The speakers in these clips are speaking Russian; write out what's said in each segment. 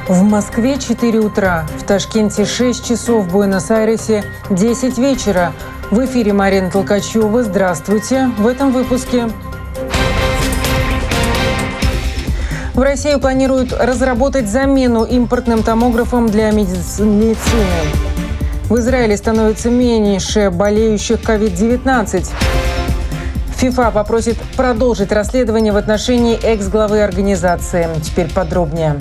В Москве 4 утра, в Ташкенте 6 часов, в Буэнос-Айресе 10 вечера. В эфире Марина Толкачева. Здравствуйте. В этом выпуске. В России планируют разработать замену импортным томографам для медицины. В Израиле становится меньше болеющих COVID-19. ФИФА попросит продолжить расследование в отношении экс-главы организации. Теперь подробнее.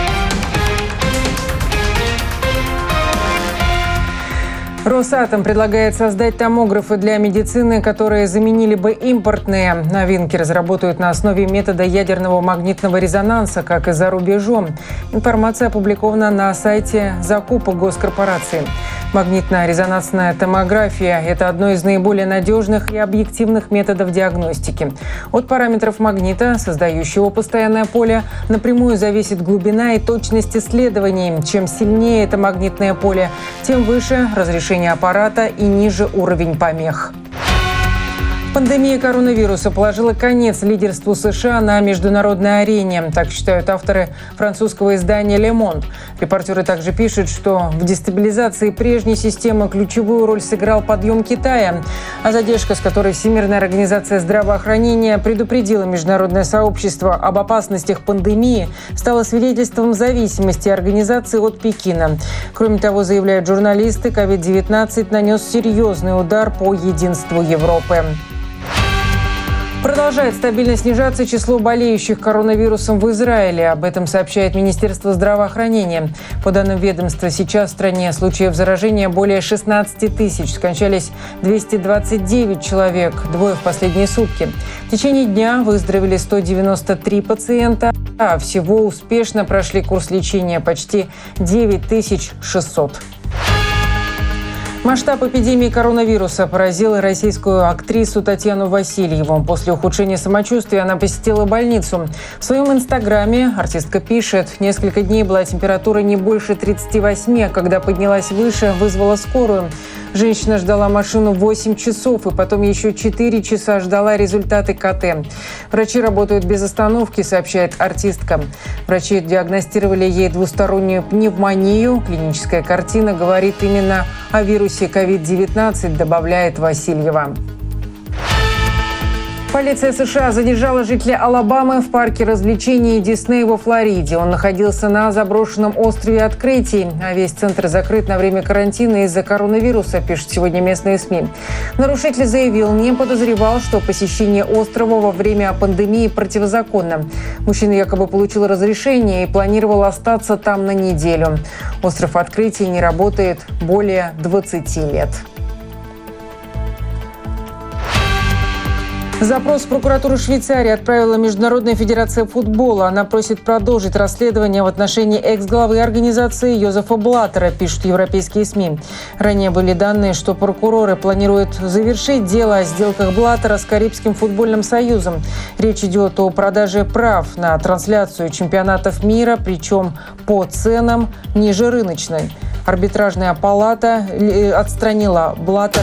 Росатом предлагает создать томографы для медицины, которые заменили бы импортные. Новинки разработают на основе метода ядерного магнитного резонанса, как и за рубежом. Информация опубликована на сайте закупок госкорпорации. Магнитно-резонансная томография – это одно из наиболее надежных и объективных методов диагностики. От параметров магнита, создающего постоянное поле, напрямую зависит глубина и точность исследований. Чем сильнее это магнитное поле, тем выше разрешение аппарата и ниже уровень помех. Пандемия коронавируса положила конец лидерству США на международной арене. Так считают авторы французского издания «Le Monde». Репортеры также пишут, что в дестабилизации прежней системы ключевую роль сыграл подъем Китая. А задержка, с которой Всемирная организация здравоохранения предупредила международное сообщество об опасностях пандемии, стала свидетельством зависимости организации от Пекина. Кроме того, заявляют журналисты, COVID-19 нанес серьезный удар по единству Европы. Продолжает стабильно снижаться число болеющих коронавирусом в Израиле. Об этом сообщает Министерство здравоохранения. По данным ведомства, сейчас в стране случаев заражения более 16 тысяч. Скончались 229 человек, 2 в последние сутки. В течение дня выздоровели 193 пациента, а всего успешно прошли курс лечения почти 9600. Масштаб эпидемии коронавируса поразил российскую актрису Татьяну Васильеву. После ухудшения самочувствия она посетила больницу. В своем инстаграме артистка пишет: «Несколько дней была температура не больше 38, а когда поднялась выше, вызвала скорую. Женщина ждала машину 8 часов и потом еще 4 часа ждала результаты КТ. Врачи работают без остановки», сообщает артистка. Врачи диагностировали ей двустороннюю пневмонию. Клиническая картина говорит именно о вирусе COVID-19, добавляет Васильева. Полиция США задержала жителя Алабамы в парке развлечений Дисней во Флориде. Он находился на заброшенном острове Открытий, а весь центр закрыт на время карантина из-за коронавируса, пишут сегодня местные СМИ. Нарушитель заявил, не подозревал, что посещение острова во время пандемии противозаконно. Мужчина якобы получил разрешение и планировал остаться там на неделю. Остров Открытий не работает более 20 лет. Запрос в прокуратуру Швейцарии отправила Международная федерация футбола. Она просит продолжить расследование в отношении экс-главы организации Йозефа Блаттера, пишут европейские СМИ. Ранее были данные, что прокуроры планируют завершить дело о сделках Блаттера с Карибским футбольным союзом. Речь идет о продаже прав на трансляцию чемпионатов мира, причем по ценам ниже рыночной. Арбитражная палата отстранила Блаттера